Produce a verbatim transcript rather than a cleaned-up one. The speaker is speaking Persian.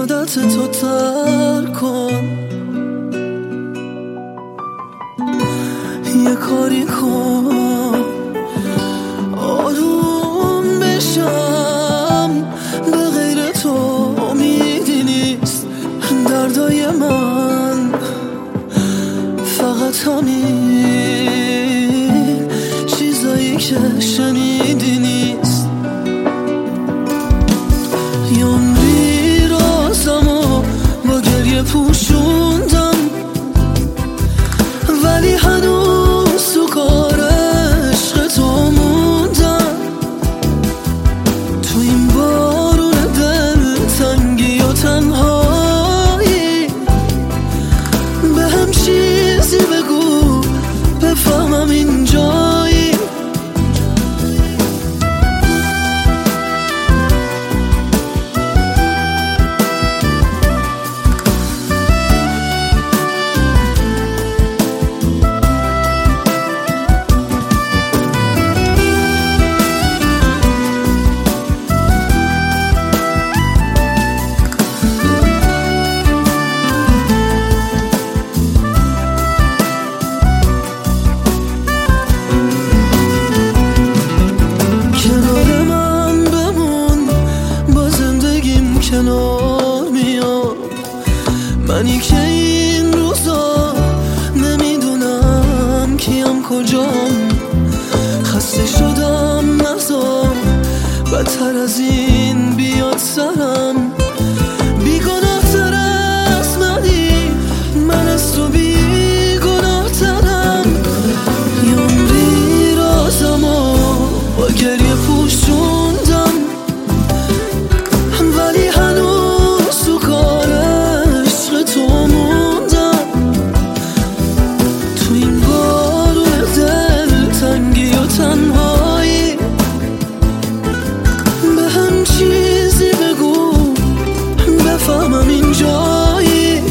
عادت تو ترک کن، یه کاری کن آروم بشم. به غیر تو امیدی نیست دردای من، فقط همین چیزایی که شنیدی نیست. یه عمری رازمو با گریه پوشوندم، ولی هنوز تو کار عشق تو موندم. تو این بارون دل تنگی و تنهایی به هم چیزی بگو بفهمم اینجایی. کنار میام منی که این روزا نمیدونم کیم کجام. خسته شدم نزار بدتر از این بیاد سرم. بیگناه تر از منی، من از تو بیگناه ترم. یه عمری رازمو با گریه پوشوندم، ولی هنوز تو کار عشق تو موندم. تو این بارون دل تنگی و تنهایی به هم چیزی بگو بفهمم اینجایی.